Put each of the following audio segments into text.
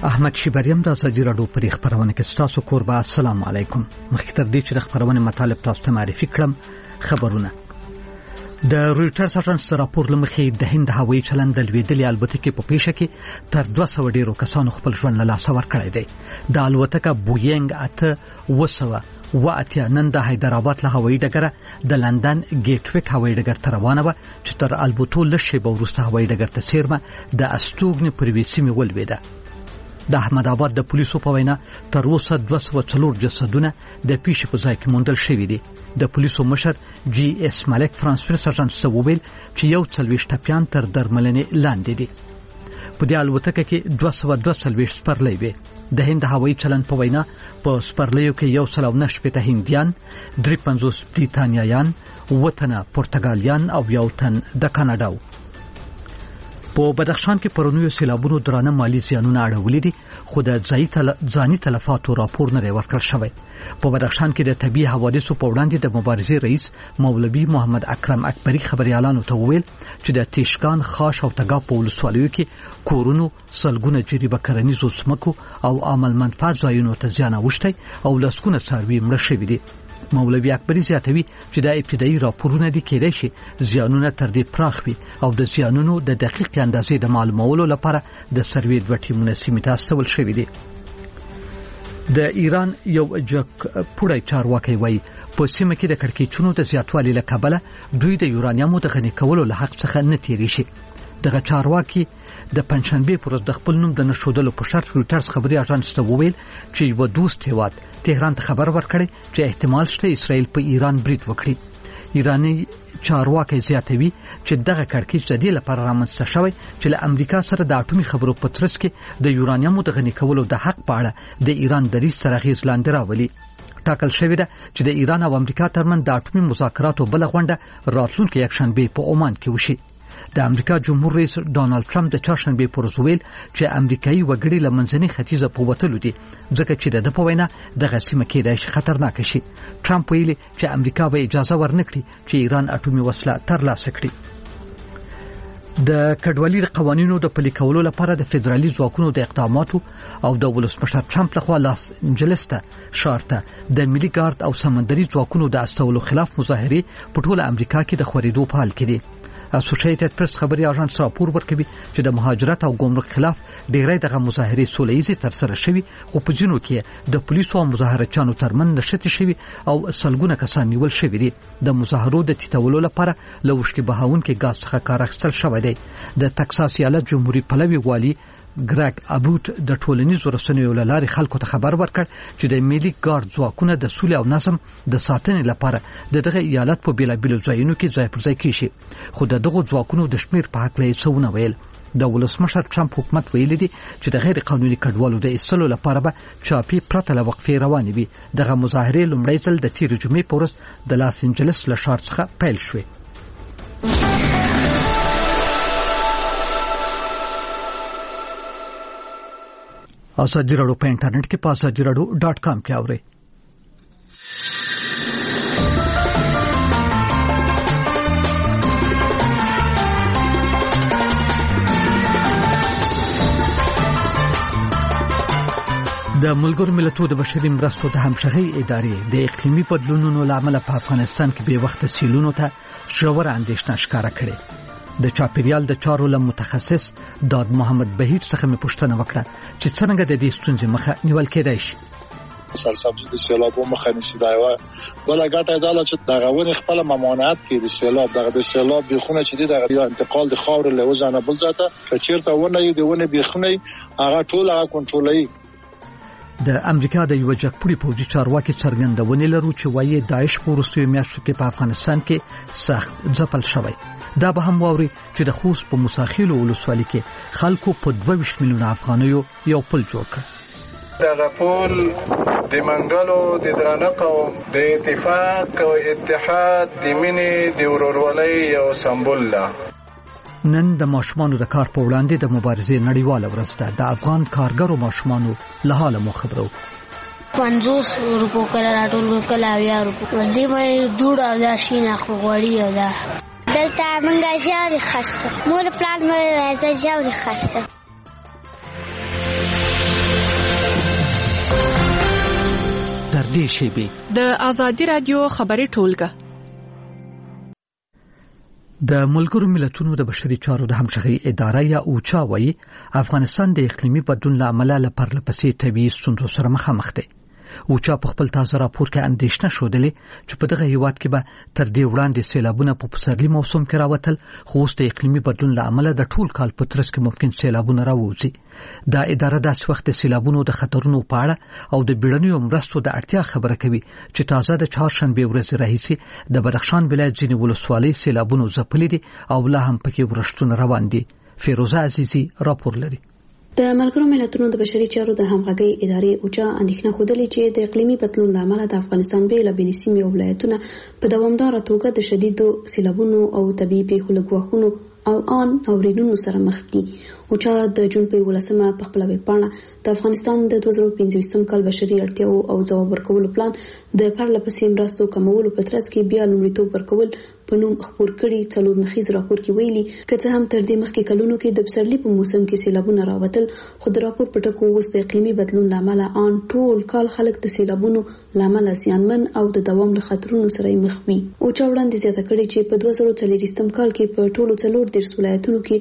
احمد شیبریم د ازادي راډیو په خبرونه کې تاسو کوربه السلام علیکم. مخکې تر دې چې خبرونه مطالب تاسو ته معرفي کړم، خبرونه د رويټرز اژانس راپور لمخې د هند هوایي چلند د لویدلې الوتکې په پیښه کې تر 200 ډیرو کسانو خپل ژوند له لاسه ورکړی دی. د الوتکه بوینګ 8 نن د حیدرآباد له هوایي ډګره د لندن ګیټ ویک هوایي ډګر ته روانه و چې تر البوتو لږ شیبه وروسته هوایي ډګر ته څیرمه د استوګنې پر وسیمه ولویده. د احمد آباد د پولیسو په وینا تر اوسه 204 جسدونه د پیښې په ځای کې موندل شوي دي. د پولیسو مشر جی اس ملک فرانس پریس اژانس ته وویل چې یو 40 ټپیان تر درملنې لاندې دي. په دې الوتکه کې 242 سپرلۍ وي. د هند هوایي چلند په وینا په سپرلیو کې 190 هندیان، 53 بریتانیایان، 7 تنه پرتګالیان او 1 تن د کاناډا. په بدخشان کې پرونیو سیلابونو درانه مالی زیانونه اړولې دي، خو د ځاني تلفاتو راپور نه ورکړل شوی. په بدخشان کې د طبي حوادثو په وړاندې د مبارزې رئیس مولوي محمد اکرم اکبری خبريالانو ته وویل چې د تیشکان، خاش او تګاب په ولسوالیو کې کورونو، سلګونه جریبه کرنیزو سمکو او عمل منفعت ځایونو ته زیان اوښتی او لسګونه څاروي مړه شوي دي. مولوي اکبری زیاتوي چې د ابتدایي راپورونه دي کېدای شي زیانونه تر دې پراخ وي او د زیانونو د دقیق اندازې د معلومولو لپاره د سروې دوه ټیمونه سیمې ته استول شوي دي. د ایران یو پوړی چارواکي وایي په سیمه کې د کړکېچونو د زیاتوالي له کبله دوی د یورانیمو د غني کولو له حق څخه نه تیری شي. دغه چارواکي د پنځشنبه پر ورځ د خپل نوم د نشودلو په شرط رويټرز خبري اژانس ته وویل چې یو دوست هیواد تهران ته خبر ورکړي چې احتمال شته اسرائیل په ایران برید وکړي. ایرانی چارواکي زیاتوي چې دغه کړکېچ د دې لپاره رامنځته شوی چې له امریکا سره د اټومي خبرو په ترڅ کې د یورانیمو د غني کولو د حق په اړه د ایران دریځ تر اغیز لاندې راولي. ټاکل شوی ده چې د ایران او امریکا ترمن د اټومي مذاکراتو بل غونډه راتلونکي یکشنبه په عمان کې وشي. د امریکا جمهور رئیس ډانلډ ټرمپ د چهارشنبه پر ورځ ویل چې امریکایي وګړي له منځني ختیځه په وتلو دي ځکه چې د په وینا د غسیمه کېدای شي خطرناک شي. ټرمپ ویلي چې امریکا به اجازه ورنکړي چې ایران اټومي وسله ترلاسه کړي. د کډوالۍ قوانینو د پلي کولو لپاره د فدرالي ځواکونو د اقداماتو او د ولسمشر ټرمپ لخوا لاس انجلس ته شارته د ملي ګارد او سمندري ځواکونو د استولو خلاف مظاهره په ټوله امریکا کې د خورېدو په حال کې دي. اسوسییټډ پریس خبري اژانس راپور ورکوي چې د مهاجرت او ګمرک خلاف ډېرې دغه مظاهره سولهیزه تر سره شوي، خو په جنو کې د پولیسو او مظاهرچیانو ترمن نشته شوي او سلګونه کسان نیول شوي دي. د مظاهرو د تیتولو لپاره لوشکي بهاون کې غاز څخه کار اخیستل شوی دی. د تکساس ایالت جمهوریت پلوي والی ګریګ ابوت د ټولنیزو رسنیو له لارې خلکو ته خبر ورکړ چې د ملي ګارد ځواکونه د سولې او نظم د ساتنې لپاره دغه ایالت په بیلابیلو ځایونو کې ځای پر ځای کیږي، خو دغه ځواکونو د شمیر په حق لې څونه ویل. د ولسمشر ټرمپ حکومت ویلي دي چې د غیر قانوني کډوالو د ایستلو لپاره به چاپی پرته له وقفې روانې وي. دغه مظاهره لومړی ځل د تیر جمعې په ورځ د لاس انجلس له ښار څخه پیل شوه. ازادي راډیو په انټرنیټ کې په azadiradyo.com کې اورئ. د ملګرو ملتونو د بشري مرستو د همغږۍ ادارې د اقلیمي بدلونونو لامل په افغانستان کې به وخت سیلونو ته ژوره اندېښنه ښکاره کړې. د چاپیریال د چارو له متخصص داد محمد بهیر څخه مې پوښتنه وکړه چې څنګه د دې ستونزې مخه نیول کېدای شي. سرسبزي د سیلابو مخه نیسي. دا یو بل ګټه ده چې دغه ونې خپل ممانعت کوي د سیلاب. دغه د سیلاب بخونه چې دغه انتقال د خاور له وزنه بل ځای ته چیرته ونه دی ونه بخونه هغه ټول هغه کنټرولوي. د امریکا د یو جګپوړي پوځي چارواکي څرګندونه لري چې وايي داعش په وروستیو میاشتو کې په افغانستان کې سخت ځپل شوی. دا به هم واوري چې د خوست په مساخیلو ولسوالۍ کې خلکو په 22 میلیون افغانیو یو پل جوړ کړ. دا پل د منګلو د درانه قوم د اتفاق او اتحاد د مینې د ورورولۍ یو سمبول ده. نن د ماشومانو د کار په وړاندې د مبارزې نړیواله ورځ ده. د افغان کارګرو ماشومانو له حاله مو خبرو. 50 روپو کله راټول کله 10 روپو دې مې جوړ او دا شین اخو غوړی ده. دلته منګه جاري خرڅه مور پلان مې راځي جاري خرڅه. دې شیبې د آزادي رادیو خبري ټولګه. د ملګرو ملتونو د بشري چارو د همغږي اداره یا اوچا وايي افغانستان د اقلیمي بدلون له امله پرلپسې طبيعي ستونزو سره مخامخ دی. اوچا په خپل تازه راپور کې اندېښنه شودلې چې په دغه هیواد کې به تر دې وړاندې سیلابونه په پسرلي موسم کې راوتل، خو اوس د اقلیمي بدلون له امله د ټول کال په ترڅ کې ممکن سیلابونه راوځي. دا اداره داسې وخت د سیلابونو د خطرونو په اړه او د بیړنیو مرستو د اړتیا خبره کوي چې تازه د چهارشنبه ورځ راهیسې د بدخشان ولایت ځینې ولسوالۍ سیلابونو ځپلې دي او لا هم پکې ورښتونه روان دي. فیروزه عزیزی راپور لري. د ملګرو ملتونو د بشري چارو د همغږي ادارې اوچا اندېښنه خوده چې د اقلیمي بدلون له امله د افغانستان بیلابېلې سیمې او ولایتونه په دوامداره توګه د شدیدو سیلابونو او طبيعي پیښو له ګواښونو او ان اورینونو سره مخ دي. اوچا د جون په 18 په خپل ویبپاڼه د افغانستان د 2015 کال بشري اړتیاو او ځواب ورکولو پلان د پرلپسې مرستو کمولو په ترڅ کې بیا لومړیتوب ورکول په نوم خبر کړي. څلور مخیز راپور کې ویلي که څه هم تر دې مخکې کلونو کې د پسرلي په موسم کې سیلابونه راوتل، خو د راپور په ټکو اوس د اقلیمي بدلون لامل ان ټول کال خلک د سیلابونو لامل زیانمن او د دوام له خطرونو سره مخ وي. اوچا وړاندې زیاته کړي چې په 2040 کال کې په ټولو 14 ولایتونو کې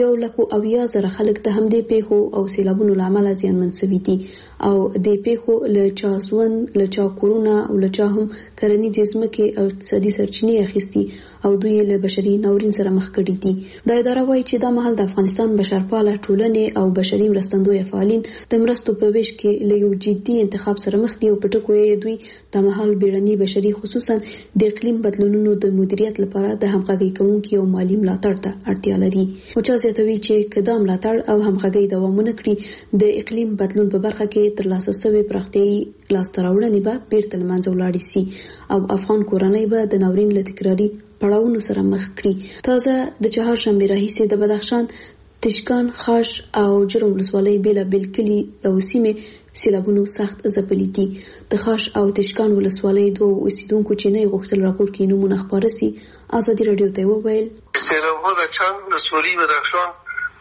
1,80,000 خلک د همدې پیښو او سیلابونو لامل زیانمن شوي دي او د پیښو له چا ژوند، له چا کورونه او له چا هم کرنیزې ځمکې او اقتصادي سرچینې اخیستي او دوی له بشري ناورین سره مخ کړي دي. دا اداره وايي چې دا مهال د افغانستان بشرپاله ټولنې او بشري مرستندوی فعالین د مرستو په ویش کې له یو جدي انتخاب سره مخ دي او په ټکو یې دوی د مهال بیړني بشري خصوصا د اقلیم بدلونونو د مدیریت لپاره د همغږي کوونکي او مالی ملاتړ ته اړتیا لري. اوچا زیاتوي چې کدا ملاتړ او همغږي دوامونه کړي د اقلیم بدلون په برخه کې ترلاسه شوی پراختیايي لاسته راوړنې به بیرته له منځه ولاړې شي او افغان کورنۍ به د ناورین له تکراري پړاوونو سره مخ کړي. تازه د چهارشنبه راهیسې د بدخشان، تشکان، خاش او جرم ولسوالۍ بیلابېل کلي او سیمې سیلابونو سخت ځپلې دي. د خاش او تشکان ولسوالۍ دوه اوسیدونکو چې نه غوښتل راپور کې نومونه خبره سي ازادي رادیو ته وویل سیلابونه د چان ولسوالۍ بدخشان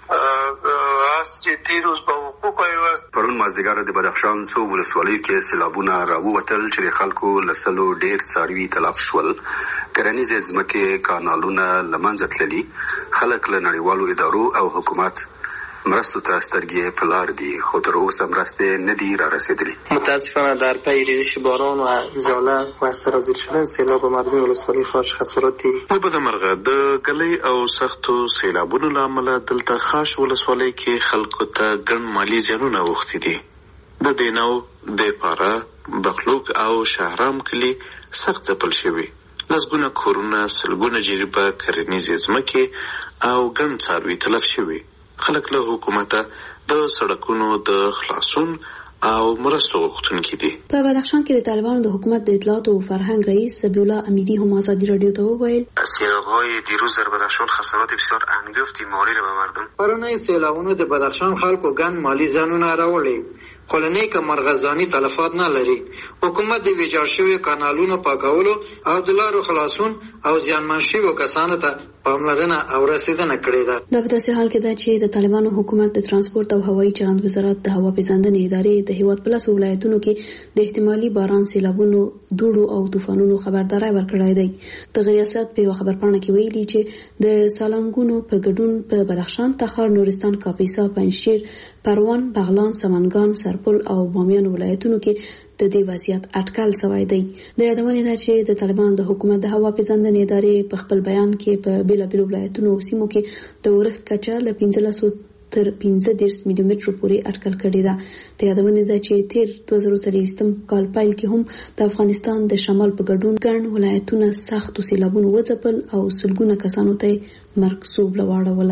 از جدي روز په وقوع پیوست. پرون مازدیګر د بدخشان څو ولسوالۍ کې سیلابونه راووتل چې د خلکو لسلو ډېر څاروي تلف شول. کرنیزې ځمکې، کانالونه له منځه تللي. خلک له نړیوالو ادارو او حکومت مرستو ته سترګې په لار دي، خو تر اوسه مرستې نه دي را رسیدلي. متاسفانه در پی ریزش باران و ژاله و سرازیر شدن سیلاب مردم ولسوالۍ خاش خسارات دي. په بدمرغه د ګلۍ او سختو سیلابونو له امله دلته خاش ولسوالۍ کې خلکو ته ګڼ مالي زیانونه اوښتي دي. د دینو، د پاره، بخلوک او شهرام کلي سخت ځپل شوي. لسګونه کورونه، سلګونه جریبه کرنیزې ځمکې او ګڼ څاروي تلف شوي. خلک له حکومته د سړکونو د خلاصون او مرستو غوښتونکي دي. په بدخشان کې د طالبانو د حکومت د اطلاعات او فرهنگ رئیس سبیح الله امیری هم آزادی رادیو ته وویل سیلاب‌های دیروز در بدخشان خسارات بسیار انگفتی مالی را به مردم. پرونی سیلابونو د بدخشان خلکو ګڼ مالی زیانونه راوړي. خلنۍ که مرغزانی تلفات نه لري. حکومت د ویجاړ شویو کانالونو پاکولو او د لارو خلاصون او زیانمن شویو کسانو ته پاملرنه او رسیدنه کړې ده. دا په داسې حال کې ده چې د طالبانو حکومت د ترانسپورت او هوایي چلند وزارت د هوا پیژندنې ادارې د هیواد په لسو ولایتونو کې د احتمالي باران، سیلابونو، دوړو او طوفانونو خبرداري ورکړې ده. د ریاست په خبرپاڼه کې ویلي چې د سالنګونو په ګډون په بدخشان، تخار، نورستان، کاپیسا، پنجشیر، پروان، بغلان، سمنګان، سرپل او بامیان ولایتونو کې د دې وضعیت اټکل شوی دی. د یادونه ده چې د طالبانو د حکومت د هوا پیژندنې ادارې په خپل بیان کې په بیلابېلو ولایتونو او سیمو کې د اورښت کچه له 15 تر 15 ملي مترو پورې اټکل کړې ده. د یادونه ده چې تیر 2023 کال پیل کې هم د افغانستان د شمال په ګډون ګڼ ولایتونه سختو سیلابونو وځپل او سلګونه کسانو ته مرګ سوبله واړوله.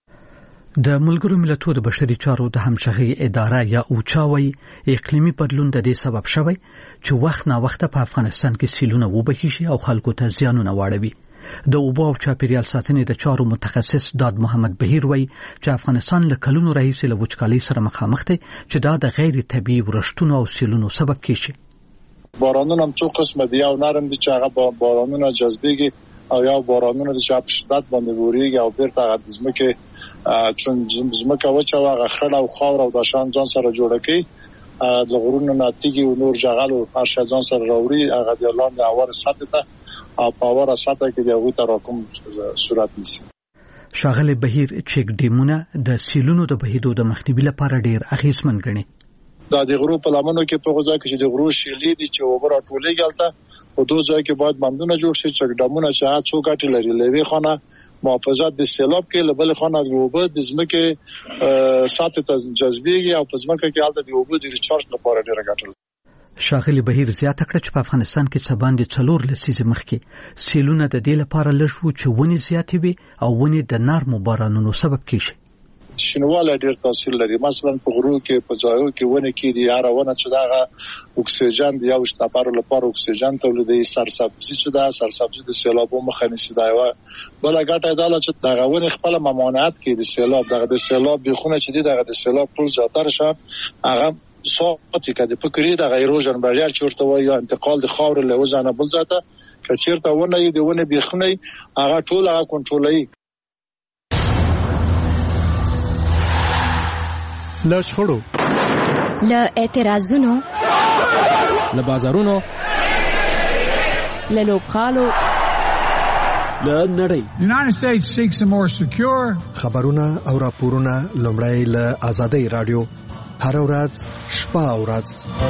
د ملګرو ملتونو د بشري چارو د همغږي اداره یا اوچا وايي اقلیمي بدلون د دې سبب شوی چې وخت نا وخت په افغانستان کې سیلونه وبهي شي او خلکو ته زیانونه واړوي. د اوبو او چاپیریال ساتنې د چارو متخصص داد محمد بهیر وايي چې افغانستان له کلونو راهیسې له وچکالۍ سره مخامخ دی چې دا د غیر طبیعي ورښتونو او سیلونو سبب کیږي. بارانونه هم څو قسمه دي، او نرم دي چې هغه بارانونه جذبېږي او یا بارانونه چې په شدت باندې وريږي او بیرته هغه د ځمکې چون زمکه وچه واغه خړ او خاور او داشان ځان سره جوړ کړي د غرونو ناتیږي او نور جغل او ارشدان سره راوړي هغه د لاندې اور سطح ته او په اور سطح کې د هغوی تراکم صورت نیسي. ښاغلی بهیر چیک ډیمونه د سیلونو د بهیدو د مخنیوي لپاره ډیر اغیزمن ګڼي. دا د غرو په لمنو کې په غوځا کې چې د غرو شیلې دي چې اوبه راټولېږي هلته په دوه ځای کې باید بندونه جوړ شي چې ډامونه چې څو ګټې لري لوي خانه محافظت د سیلاب کې لبل خانه د اوبه د ځمکې ساتي ته جذبېږي او په ځمکه کې هلته د اوبه د ریچارج لپاره ډېره ګټه لري. ښاغلی بهیر زیاته کړه چې په افغانستان کې څه باندې 4 لسیزې مخکې سیلونه د دې لپاره لږ وو چې ونې زیاتې وي او ونې د نرمو بارانونو سبب کیږي. شینواله ډېر تاثیر لري. مثلا په غرو کې په ځایو کې ونه کې دی هر ونه چې دغه اکسیجن دی او شتاپارو لپاره اکسیجن تولیدي سرسبزي چې دا سرسبزي د سیلابو مخه نیسي دا یو بل غټه دا چې دغه ونه خپل ممانعت کې د سیلاب دغه د سیلاب بخونه چې دغه د سیلاب ټول زیاتره شه هغه صوتي کده فکرې د ایروژن بریار چورته وای یا انتقال د خاور له وزنه بل ذاته چې چیرته ونه دی ونه بخونه هغه ټول هغه کنټرولوي. له شخړو له اعتراضونو له بازارونو له لوبغالو له نړۍ United States seeks a more secure خبرونه او راپورونه لومړی له آزادۍ رادیو هر ورځ شپه او ورځ.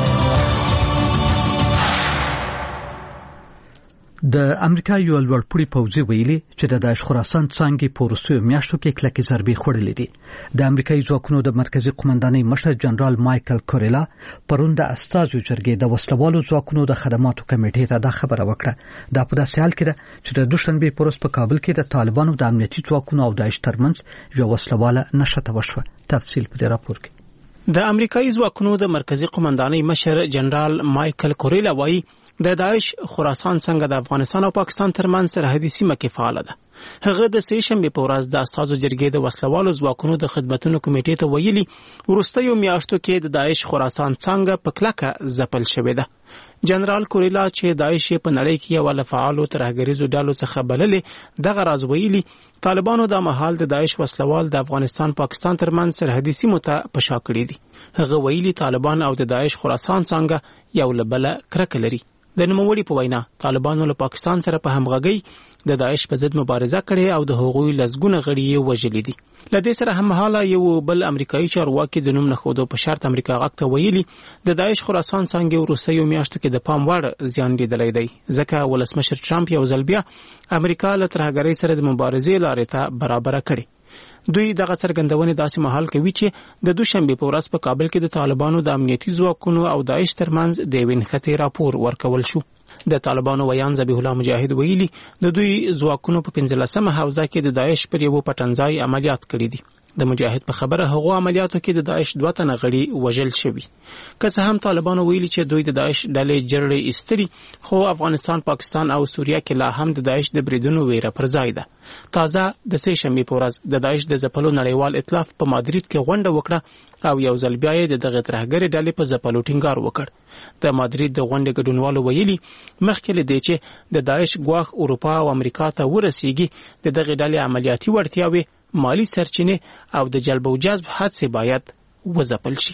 د امریکا یو لوړپوړی پوځي ویلي چې د داعش خراسان څنګه په روسیې میاشتو کې کلکې ضربې خوړلې دي. د امریکایي ځواکونو د مرکزی قومندانۍ مشر جنرال مایکل کوریلا پرون د استازو جرګې د وسلوالو ځواکونو د خدماتو کمیټې ته دا خبره وکړه. دا په داسې حال کې ده چې د دوشنبه پروس په کابل کې د طالبانو د امنیتي ځواکونو او داعش ترمنځ یو وسلواله نښته وشوه. تفصیل په دې راپور کې. د امریکایي ځواکونو د مرکزی قومندانۍ مشر جنرال مایکل کوریلا وایي د داعش خراسان څنګه د افغانستان او پاکستان ترمنځ سرحدي سیمه کې فعال ده. هغه د سې شنبه په ورځ د استازو جرګې د وسلوالو ځواکونو د خدماتو کمیټې ته ویلي وروستیو میاشتو کې د داعش خراسان څنګه په کلکه ځپل شوې ده. جنرال کوریلا چې داعش په نړۍ کې یو له فعالو ترهګریزو ډلو څخه بللې دغه راز ویلي طالبانو د مهال د داعش وسلوال د افغانستان پاکستان ترمنځ سرحدي سیمو ته پشا کړی دي. هغه ویلي طالبان او د داعش خراسان څنګه یو له بل کرکه لري. د نوموړي په وینا طالبانو له پاکستان سره په همغږي د داعش په ضد مبارزه کړې او د هغوی لسګونه غړي یې وژلي دي. له دې سره هممهاله یو بل امریکایي چارواکي د نوم نه خودو په شرط امریکا غاکته ویلي د داعش خراسان څنګه وروستیو میاشتو کې د پام وړ زیان لیدلی دی ځکه ولسمشر ټرمپ یو ځل بیا امریکا له ترهګرۍ سره د مبارزې لارې ته برابره کړې. دوی دغه څرګندونې داسې مهال کوي چې د دوشنبه په ورځ په کابل کې د طالبانو د امنیتي ځواکونو او داعش ترمنځ د وینخته راپور ورکول شو. د طالبانو ویان ذبیح الله مجاهد ویلي د دوی ځواکونو په 15مه حوزه کې د داعش پر یو پټنځای عملیات کړي دي. د مجاهد په خبره هغه عملیاتو کې د داعش 2 تنه غړي وژل شوي. که څه هم طالبانو ویلي چې دوی د داعش ډلې جرړې ایستري خو افغانستان پاکستان او سوریه کې لا هم د داعش د بریدونو ویره پر ځای ده. تازه د سې شنبه په ورځ د داعش د ځپلو نړیوال ائتلاف په مادرید کې غونډه وکړه او یو ځل بیا یې دغه ترهګرې ډلې په ځپلو ټینګار وکړ. د مادرید د غونډې ګډونوالو ویلي مخکې له دې چې د داعش ګواښ اروپا او امریکا ته ورسیږي دغه ډلې عملیاتي وړتیاوې مالی سرچینه او د جلب او جذب حادثه باید وځپل شي.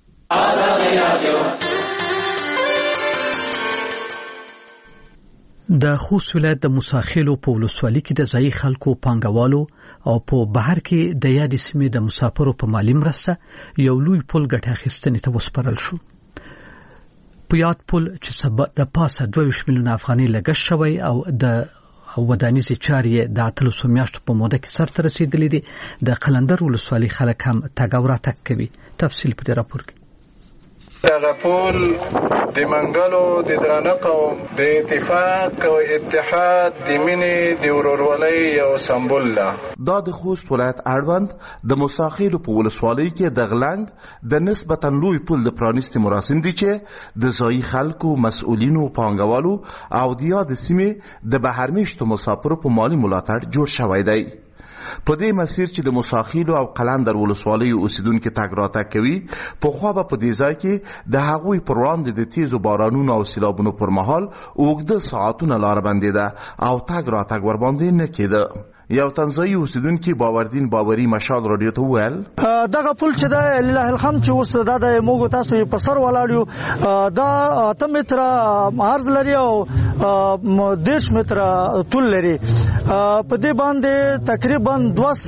د خوست ولایت د موساخیلو په ولسوالۍ کې د ځای خلکو پانګوالو او په بهر کې د یادې سیمې د مسافرو په مالی مرسته یو لوی پل ګټه اخیستنې ته وسپارل شو. په یاد پل چې سبا د پاسه 22 میلیون افغانۍ لګښت شوی او د ودانیزي چارې د 300 میاشتو په موده کې سرته رسیدلې دي. د قلندر ولسوالۍ خلک هم تګ او راتګ کوي. تفصیل په دې راپور کې. دغه پول د منګلو د درانه قوم د اتفاق او اتحاد د مینې د ورورولۍ یو سمبول ده. دا د خوست ولایت اړوند د موساخیلو په ولسوالۍ کې د غلنګ د نسبتا لوی پل د پرانیستي مراسم دي چې د ځایي خلکو مسؤلینو پانګوالو او د یاد سیمې د بهرمیشتو مسافرو په مالی ملاتړ جوړ شوی دی. په دې مسیر چې د موساخیلو او قلندر ولسوالۍ اوسیدونکو تګ راتګ کوي په خو به په دې ځای کې د هغوی پر وړاندې د تیزو بارانونو او سیلابونو پر مهال اوږده ساعتونه لار بندیده او تګ راتګ ور باندې نه کېده. یو تنزایی اوسیدونکي باوردین باوري مشال رادیو ته وویل دغه پل چې د لله الحمد چې اوس د موږ تاسو په سر ولاړ دا 8 متره عرض لري او 10 متره طول لري. په دې باندې تقریبا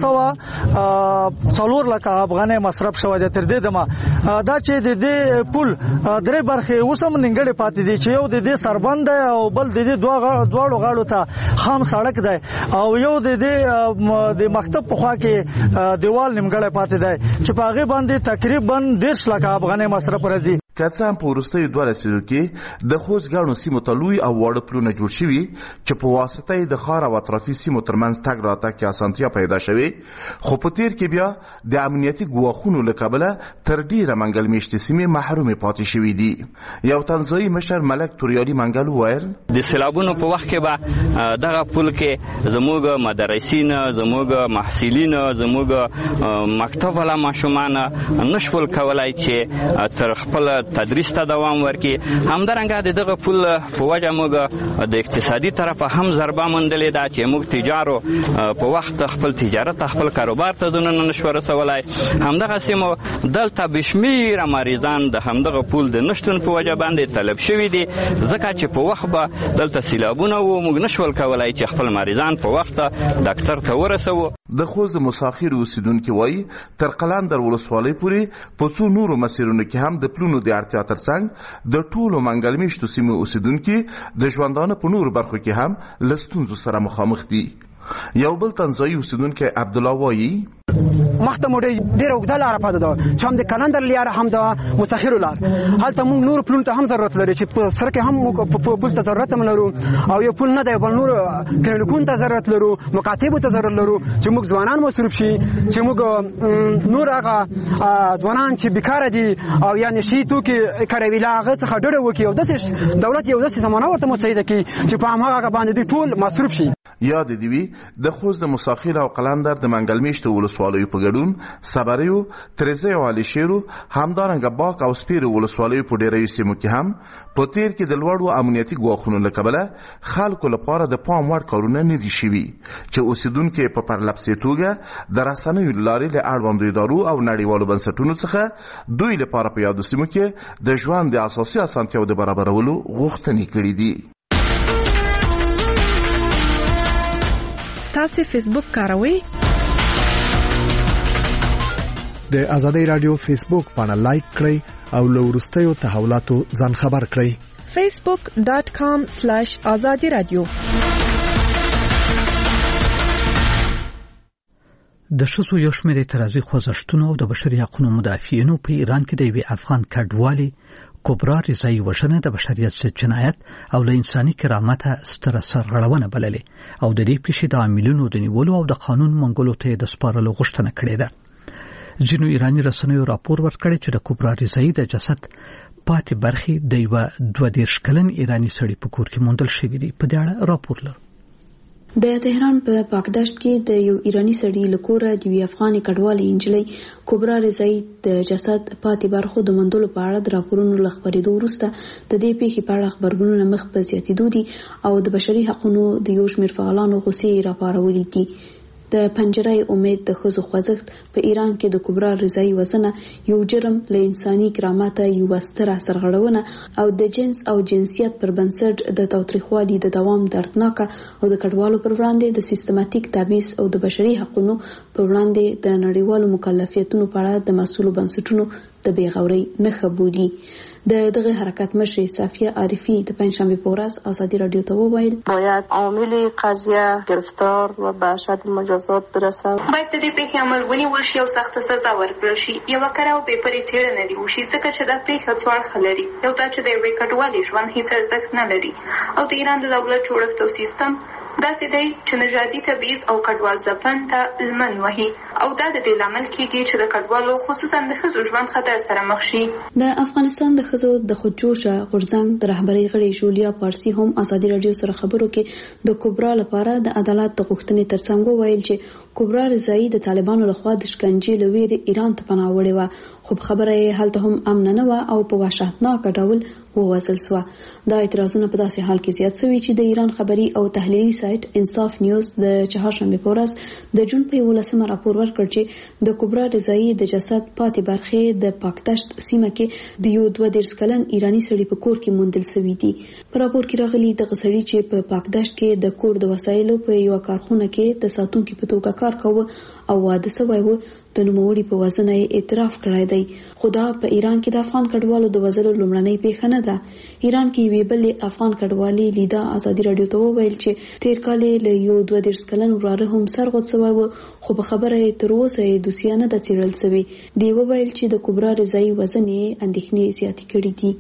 200 لکه افغانۍ مصرف شوی دی. تر دې دمه دا چې د دې پل درې برخې اوس هم نیمګړې پاتې دي چې یو د دې سربند دی او بل د دې دواړو غاړو ته خام سړک دی او یو د دې د مکتب په خوا کې دیوال نیمګړی پاتې دی چې په هغې باندې تقریبا 10 لکه افغانۍ مصرف راځي. که څه هم په وروستیو 2 لسیزو کې د خوست ګڼو سیمو ته لوی او واړه پلونه جوړ شوي چې په واسطه یې د ښار او اطرافي سیمو ترمنځ تګ راتګ کې اسانتیا پیدا شوې، خو په تیر کې بیا د امنیتي ګواښونو له کبله تر ډیره منګل میشتې سیمې محرومې پاتې شوي دي. یو تنزایي مشر ملک توریالي منګل وویل د سیلابونو په وخت کې به دغه پل کې زموږ مدرسین، زموږ محصلین، زموږ مکتب والا ماشومان نشول کولای چې تر خپل تدریس ته دوام ورکړي. همدارنګه دغه پل په وجه موږ د اقتصادي طرفه هم ضربه موندلې ده چې موږ تجارو په وخت خپل تجارت خپل کاروبار ته ځانونه نشو رسولای. همدغسې مو دلته بشمیره مریضان د همدغه پل د نشتون په وجه باندې طلب شوي دي، ځکه چې په وخت به دلته سیلابونه و، موږ نشول کولای چې خپل مریضان په وخت ډاکټر ته ورسوو. د خوست د مساخیر اوسیدونکي وایي تر قلندر ولسوالۍ پورې په څو نورو مسیرونو کې هم د پلونو د اړتیا ترڅنګ د ټولو منګل میشتو سیمو اوسیدونکي د ژوندانه په نورو برخو کې هم له ستونزو سره مخامخ دي. یو بل تنزایي اوسیدونکی عبدالله وایي مخته مو ډېره اوږده لاره پاتې ده چې هم د کلندر لاره هم د مساخرو لار. هلته موږ نورو پلونو ته هم ضرورت لري چې په سره کې هم موږ پل ته ضرورت هم لرو او یو پل نه دی بل نورو کلینیکونو ته ضرورت لرو، مکاتبو ته ضرورت لرو چې موږ ځوانان مصروف شي، چې موږ نور هغه ځوانان چې بیکاره دي او یا نشي توکي کاروي له هغه څخه ډډه وکړي او داسې دولت یو داسې زمانه ورته مستعده کړي چې په هماغه باندې دوی ټول مصروف شي. یاد دی وی د خوست د مساخیر او قلندر د منګل میشتو ولسوالیو په ګډون صبریو، ترزه او علي شیرو، همدارنګه باک او سپیرو ولسوالیو په ډیرو سیمو کې هم په تیر کې د لوړو امنیتي ګواښونو له کبله خلکو لپاره د پام وړ کارونه نه دي شوي چې اوسیدونکي په پرلپسې توګه د رسنیو له لارې له اړوندو ادارو او نړیوالو بنسټونو څخه دوی لپاره په یادو سیمو کې د ژوند د اساسي اسانتیاو د برابرولو غوښتنې کړې دي. تاسو فیسبوک کاروئ؟ د آزادۍ رادیو فیسبوک باندې لایک کړئ او له وروستیو تحولاتو ځان خبر کړئ. facebook.com/azadiradio. د ښځو یو شمېر اعتراضي خوځښتونو او د بشري حقوقو مدافعینو په ایران کې د یوې افغان کډوالې کبرا رضایی وژنه د بشریت ضد جنایت او له انساني کرامت ستره سرغړونه بللې او د دې پیښې د عاملینو د نیولو او د قانون منګولو ته د سپارلو غوښتنه کړې ده. ځینو ایراني رسنیو راپور ورکړی چې د کبرا رضایی د جسد پاتې برخې د یو 22 کلن ایراني سړي په کور کې موندل شوې دي. په دې اړه راپور لرو. د تهران په پاکدشت کې د یو ایرانی سړي لکوره د یو افغاني کډوالې انجلۍ کبرا رضایی د جسد پاتې برخو د موندلو په اړه د راپورونو له خبرېدو وروسته د دې پیښې په اړه خبرګونونه مخ په زیاتېدو دي او د بشري حقوقو د یو شمېر فعالانو غوسې راپارولې دي. د پنجره امید د ښځو خوځښت په ایران کې د کبرا رضایی وژنه یو جرم له انساني کرامت یو ستره سرغړونه او د جنس او جنسیت پر بنسټ د تاوتریخوالي د دوام دردناک او د کډوالو پر وړاندې د سیستماتیک تبعیض او د بشري حقوقو پر وړاندې د نړیوالو مکلفیتونو په اړه د مسؤلو بنسټونو د بیغورۍ نښه بولي. دغه حرکت مشر صافیه عارفی د پنځشنبه په ورځ آزادی رادیو ته وویل باید عامل قضیه گرفتار و به اشد مجازات برسد. باید د دې پیښې عمل ونیول شي او سخت سزا ورکړل شي. یو کړه او بېپرې څېړنه دی وشي ځکه چې دا پیښه څو اړخه لري. یو دا چې د یوې کډوالې ژوند هیڅ ارزښت نه لري او د ایران د دولت جوړښت او سیستم داسې دی چې نژادي تبعیض او کډوال ځپن ته لمن وهي او دا د دې لامل کېږي چې د کډوالو خصوصا د ښځو ژوند خطر سره مخ شي. د افغانستان د ښځو د خودجوشه غورځنګ د رهبرۍ غړي جولیا پارسی هم آزادي رادیو سره خبرو کې د کبرا لپاره د عدالت د غوښتنې ترڅنګ وویل چې کبرا رضایی د طالبانو لخوا د شکنجې له ویرې ایران ته پناه وړې وه، خو خبره یې هلته هم امن نه وه او په وحشتناک ډول ووژل شوه. دا اعتراضونه په داسې حال کې زیات شوي چې د ایران خبري او تحلیلي سایت انصاف نیوز د چهارشنبه په ورځ د جون په 11 راپور ورکړ چې د کبرا رضایی د جسد پاتې برخې د پاکدشت سیمه کې د یو 22 کلن ایرانی سړي په کور کې موندل شوی دي. په راپور کې راغلي د غسړي چې په پاکدشت کې د کور د وسایلو په یو کارخونه کې د ساتونکو په توګه کار کاوه او واده شوی و. د نوموړي په وزن یې اعتراف کړی دی. خدا په ایران کې د افغان کډوالو د وزلو لومړنۍ پیښه نه ده. ایران کې وی بل افغان کډوالي لیدا ازادي رادیو ته وویل چې تیر کال له یو 22 کلن وراره هم سرغوت شوی و خو په خبره تر اوسه دوسیه نه ده څیړل شوی. دی وویل چې د کبرا رضایی وزن یې اندېښنې زیاتې کړې دي.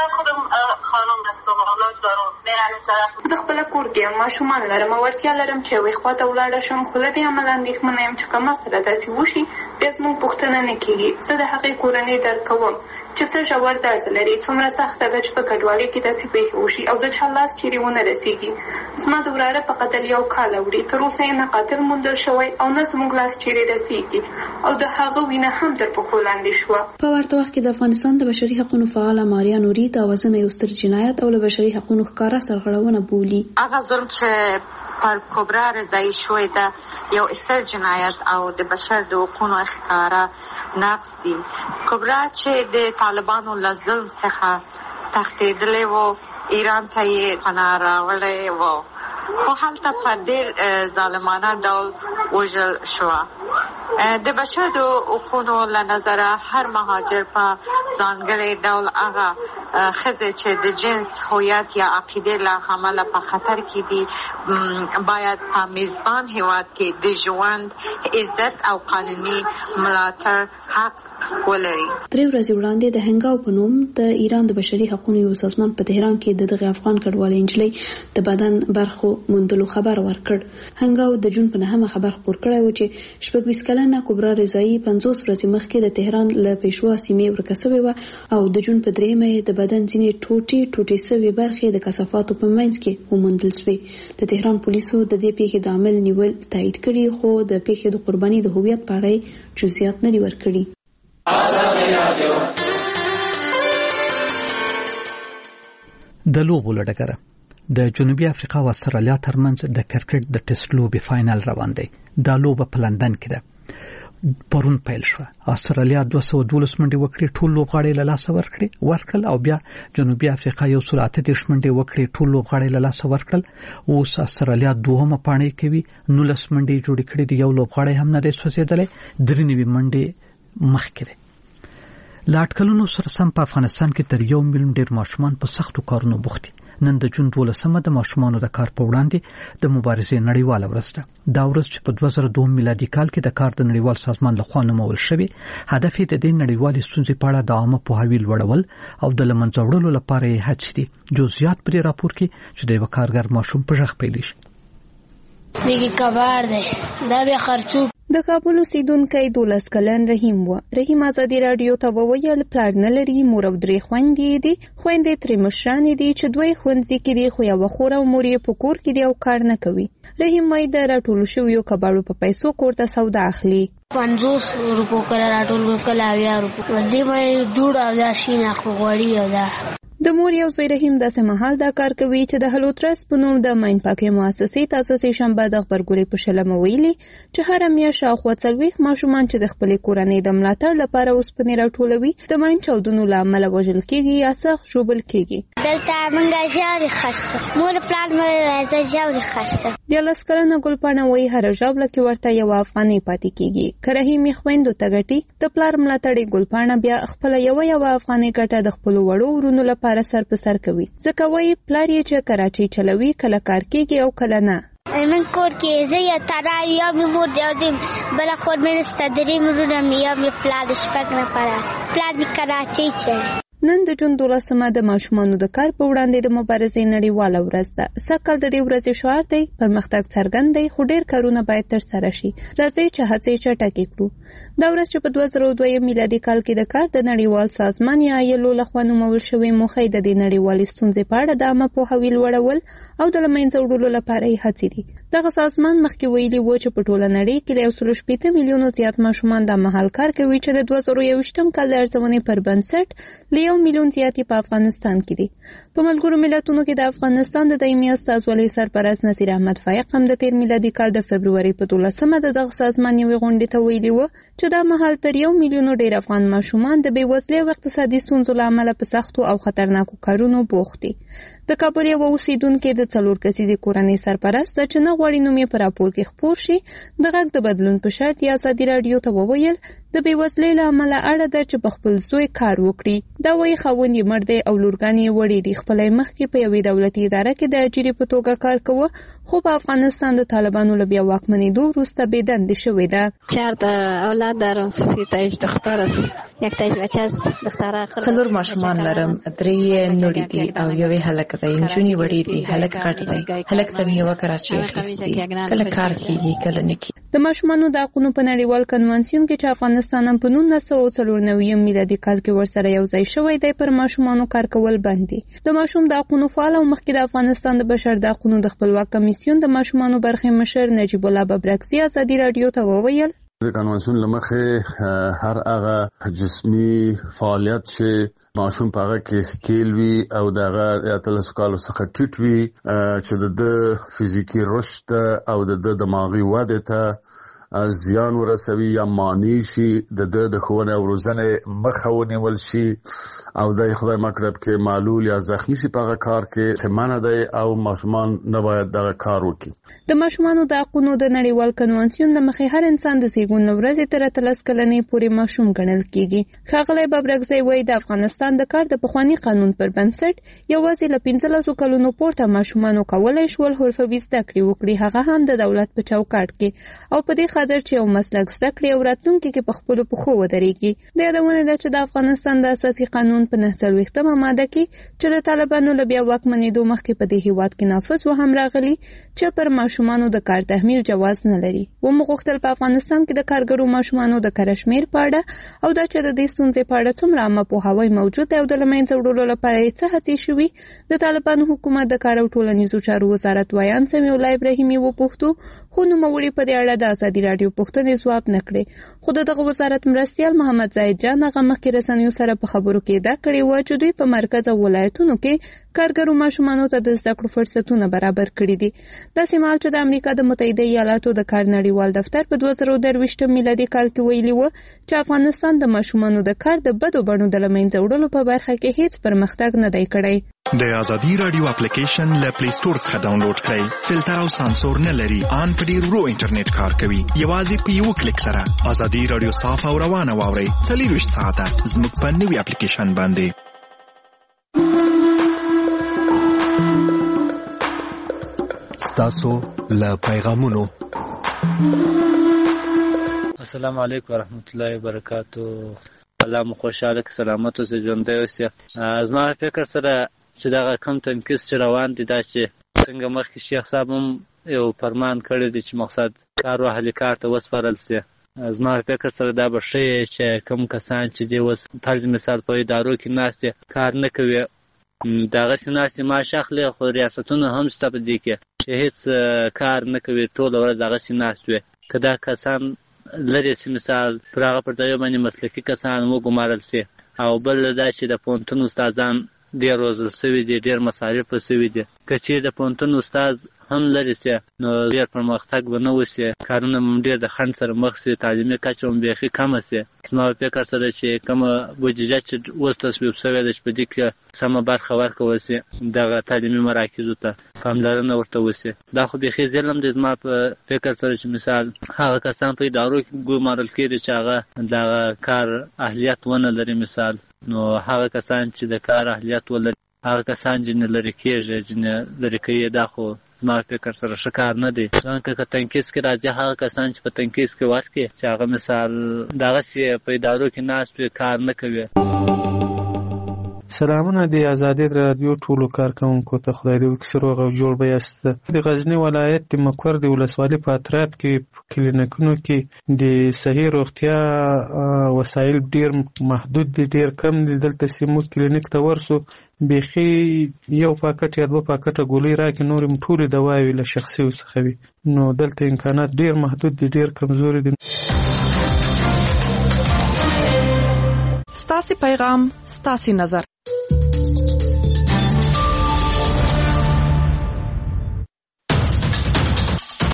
خانم دستمالات دارم میرم طرف زه خپل کور کې ماشومان لرم او ورتیا لرم چې وي خواته ولاړ شم خو لدی عمل اندېښمنه يم چې کومه سره داسې وشي بیا زموږ پوښتنه نه کیږي. زه د هغې کورنۍ درک کوم چې څه ژور درد لري څومره سخته ده چې په کډوالۍ کې داسې پیښې وشي او د چا لاس چیرې ونه رسیږي. زما د وراره په قتل یو کال وړي تر اوسه یې نه قاتل موندل شوی او نه زموږ لاس چیرې رسیږي او د هغه وینه هم تر پښو لاندې شوه. په ورته وخت کې د افغانستان د بشري حقوقو فعال ماریا نوري دا وزن یو ستر جنایت او له بشري حقوقو ښکارا سرغړونه بولي. هغه ظلم چې پر کبرا رضایی شوی ده یو ستر جنایت او د بشر د حقوقو ښکارا نقض دی. کبرا چې د طالبانو له ظلم څخه تښتېدلی و ایران ته یې پناه راوړی و خو هلته په ډېر ظالمانه ډول وژل شوه. د بشر د حقوقو له نظره هر مهاجر په ځانګړي ډول هغه ښځې چې د جنس هویت یا عقیدې له امله په خطر کې دي باید په میزبان هیواد کې د ژوند عزت او قانوني ملاتړ حق ولري. 3 ورځې وړاندې د هنګاو په نوم د ایران د بشري حقوقو یو سازمان په تهران کې دغه افغان کډوالۍ انجلۍ د بدن برخو موندلو خبر ورکړ. هنګاو د جون په 9 خبر خبر کړی و چې 24 کلنه کبرا رضایی 50 ورځې مخکې د تهران له پېښوا سیمې ورکسوي و او د جون په 3 د بدن ځینې ټوټې سوي برخې د کثافاتو په منځ کې وموندل شوې. د تهران پولیسو د دې پیښې د عمل نیول تایید کړي خو د پیښې د قرباني د هویت په اړه جزئیات نه دي ورکړي. د لوبو لړګره د جنوبي افریقا او استرالیا ترمنځ د کرکټ د ټیسټ لوبې فائنل روان دی. دا لوبه په لندن کې ده. پرون پیل شو. استرالیا 212 منډې وکړې ټول لوبغاړي له لاسه ورکړل او بیا جنوبي افریقا یو 138 منډې وکړې ټول لوبغاړي له لاسه ورکړل. اوس استرالیا دوهمه پاڼې کوي 19 منډې جوړې کړې دي یو لوبغاړی هم نه دی سوځېدلی 93 منډې مخکې دی. لاټکلونو سره سم په افغانستان کې تر 1 میلیون ډیر ماشومان په سختو کارونو بوخت دي. نن د جون 12 د ماشومانو د کار په وړاندې د مبارزې نړیواله ورځ ده. دا ورځ چې په 2002 میلادي کال کې د کار د نړیوال سازمان لخوا نومول شوی هدف یې د دې نړیوالې ستونزې په اړه د عامه پوهاوي لوړول او د لمنځه وړلو لپاره یې هڅې دي. جزئیات په دې راپور کې چې د یو کارګر ماشوم په ژغ پیل شي. دیگه کبار ده دا بیا خرچوب د کابل اوسیدونکی 12 کلن رحیم و. رحیم ازادي رادیو ته وویل پلار نه لري مور او درې خويندې دي. خويندې ترې مشرانې دي چې دوی ښوونځي کې دي خو یو خور او مور یې په کور کې دي او کار نه کوي. رحیم وايي د راټولو شویو کباړو په پیسو کور ته سودا اخلي. 50 روپو کله راټول کله 20 روپو ورځې مې جوړ او دا شین اخو غوړی او دا د مور یو زوی رحیم داسې مهال دا کار کوي چې د هلوترس په نوم د ماین پاکي مؤسسې تاسیس شنبه د خبرګوري په شلمه ویلي چې هر میاشت شاوخوا 40 ماشومان چې د خپل کورنۍ د ملاتړ لپاره اوسپنې راټولوي د ماین چاودنو لامل وژل کیږي یا سخت ژوبل کیږي. دلته موږ ژاړي خرڅه مور پلان مې زه ژاړي خرڅه د لسکرنه ګلپاڼه وی هر ژوبل کې ورته یو افغاني پاتې کیږي. کرهیم خويندو تګټي د پلار ملاتړي ګلپاڼه بیا خپل یو افغاني ګټه د خپل وړو ورونو لپاره سر په سر کوي. ځکه وایي پلار یې چې کراچۍ چلوي کله کار کیږي او کله نه. من کور کې زه یا ترا یا می مور دی او زم بل خور مې ستدري مرونه مې یا می پلار شپږ نه پراس پلار می کراچۍ چل. نن د جون 12 د ماشومانو د کار په وړاندې د مبارزې نړیواله ورځ ده. سکهال د دې ورځې شعار دی پرمختګ څرګند دی خو ډیر کارونه باید تر سره شي. راځي چې هڅې چټکې کړو. دا ورځ چې په 2002 میلادي کال کې د کار د نړیوال سازمان یا ایلو لخوا نومول شوی موخه د دې نړیوالې ستونزې په اړه د عامه پوهاوي لوړول او د لمنځه وړلو لپاره یې هڅې دي. دغه سازمان مخکې ویلي و چې په ټوله نړۍ کې 180 میلیونو زیات ماشومان د مهال کار کوي چې د 2021 کال د ارزونې پر بنسټ له 1 میلیون زیاتې په افغانستان کې دي. په ملګرو ملتونو کې د افغانستان د دایمي استازولۍ سرپرست نصیر احمد فایق هم د تیر میلادي کال د فبرवरी په 12مه د دغه سازمان یوې غونډې ته ویلي و چې دا مهال تر 1 میلیون ډیر افغان ماشومان د بېوزلۍ او اقتصادي ستونزو له امله په سختو او خطرناکو کارونو بوخت دي. د کابل یو اوسیدونکو د 4 کسیزې کورنۍ سرپرست چې نه غواړي نوم یې په راپور کې خپور شي د غږ د بدلون په شرط یا ازادي رادیو ته وویل د بېوزلۍ له امله اړه ده چې په خپل زوی کار وکړي. دا وایي خاوند یې مړ دی او لورګانې یې وړې دي. خپله یې مخکې په یوې دولتي اداره کې د اجرې په توګه کار کوه، خو په افغانستان د طالبانو له بیا واکمنېدو وروسته بېدندې شوې ده. 4 اولاد دارم، 3 تایش دختر است، 1 تایش بچه است، دختره آخر. 4 ماشومان لرم، 3 نوړي دي او یوې هلک دی. نجونې وړې دي، هلک غټ دی. هلک ته مې یوه کراچۍ اخیستې، کله کار کېږي کله نه کېږي. د ماشومانو د حقونو په نړیوال کنوانسیون کې چې افغانستان هم په 1994 میلادي کال کې ورسره یو ځای شوی دی پر ماشومانو کار کول بند دي. د ماشوم د حقونو فعال او مخکې د افغانستان د بشر د حقونو د خپلواک کمیسیون د ماشومانو برخې مشر نجیب الله ببرکزي ازادي رادیو ته وویل د قانون لمخه هر هغه جسمي فعالیت چې ماشوم په هغه کې ښکیل وي او دغه اتلس کالو څخه ټیټ وي چې د فزیکی رشد او د دماغي وده ته زیان ورسوي یا مانی شي د ښوونې او روزنې مخه ونیول شي او د خدای مکرب کې معلول یا زخمی شي په هغه کار کې منع دی او ماشومان نه باید دغه کار وکړي. د ماشومانو د حقونو د نړیوال کنوانسیون له مخې هر انسان د زیږون ورځې تر 13 کلنۍ پورې ماشوم ګڼل کیږي. ښاغلی ببرکزی وایي د افغانستان د کار د پخواني قانون پر بنسټ یوازې له 15 کلونو پورته ماشومانو کولی شول حرفوي زده کړې وکړي، هغه هم د دولت په چوکاټ کې او په دې خاطر چې یو مسلک زده کړي او راتلونکي کې په خپلو پښو ودرېږي. د یادونه ده چې د افغانستان د اساسي قانون په 49مه ماده کې چې د طالبانو له بیا واکمنېدو مخکې په دې هیواد کې نافذ و هم راغلی چې پر ماشومانو د کار تحمیل جواز نه لري. ومغوښتل په افغانستان کې د کارګرو ماشومانو د کار شمېر په اړه او دا چې د دې ستونزې په اړه څومره عامه پوهاوی موجود دی او د له منځه وړلو لپاره یې څه هڅې شوي. د طالبانو حکومت د کار او ټولنیزو چارو وزارت ویان سمیع الله ابراهیمي وپوښتو، خو نوموړي په دې اړه د ازادي رادیو پوښتنې ځواب نه کړې. خو دغه وزارت مرستیال محمد زاهد جان هغه مخکې رسنیو سره په خبرو کې دا کړې و چې دوی په مرکز او ولایتونو کې کارګرو ماشومانو ته د زده کړو فرصتونه برابر کړي دي. داسې مهال چې د امریکا د متحده ایالاتو د کار نړیوال دفتر په 2023 میلادي کال کې ویلي و چې افغانستان د ماشومانو د کار د بدو بڼو د له منځه وړلو په برخه کې هیڅ پرمختګ نه دی کړی. د ازادي رادیو اپلیکیشن له پلی سٹور څخه ډاونلوډ کړئ. فلټر او سانسور نه لري، ان په ډیر ورو انټرنیټ کار کوي. یوازې په یو کلیک سره ازادي رادیو صاف او روانه واورئ. 24 ساعته زموږ په نوې اپلیکیشن باندې. ستاسو له پیغامونو. السلام علیکم ورحمت الله وبرکاتہ. الله مو خوشاله که سلامت اوسئ، ژوندی اوسئ. زما فکر سره چې دغه کم تنکیس چې روان دي دا چې څنګه مخکې شیخ صاحب هم یو فرمان کړی دی چې مقصد کار و اهلي کار ته وسپارل سي. زما فکر سره دا به ښه چې کم کسان چې دی اوس فرض مثال په ادارو کې ناست کار نه کوي دغسې ناستې معاش اخلي، خو ریاستونه هم شته په دې کې چې هېڅ کار نه کوي، ټوله ورځ دغسې ناست وي. که دا کسان لرې سي مثال پر هغه پر ځایو باندې مسلکي کسان وګمارل سي، او بل دا چې د پوهنتون استادان ډېر روزل سوي دي، ډېر مصارف سوي دي. که چېرې د پوهنتون استاد هم لرې سي نو ډېر پرمختګ به نه وسي، کارونه هم ډېر د خنډ سره مخ سي، تعلیمي کچه هم بیخي کمه سي. زما فکر سره چې کومه بودیجه چې اوس تصویب سوې ده چې په دې کې سمه برخه ورکول سي، دغه تعلیمي مراکزو ته پاملرنه ورته وسي. دا خو بیخي ظلم دی زما په فکر سره چې مثال هغه کسان په ادارو کې ګمارل کېږي چې هغه دغه کار اهلیت ونه لري مثال، نو هغه کسان چې د کار اهلیت ولري هغه کسان جنې لرې کېږي، جنې لرې کوي. دا خو زما فکر سره ښه کار نه دی. ځکه که تنکیس کې راځي هغه کسان چې په تنکیس کې ورکړي چې هغه مثال دغسې په ادارو کې ناست وي کار نه کوي. سلامونه د ازادي رادیو ټولو کارکونکو ته، خدای دې وکړي روغ او جوړ به یاست. د غزنی ولایت د مکور د ولسوالۍ په اطراف کې کلینیکونو کې د صحي روغتیا وسایل ډیر محدود دي، ډیر کم دي. دلته سیمو کلینیک ته ورسو بیخي یو پاکټ یا 2 پاکټه ګولۍ راکړي، نور هم ټولې دواوې له شخصي څخه وي. نو دلته امکانات ډیر محدود دي، ډیر کمزوري دي. ستاسو پیغام ستاسو نظر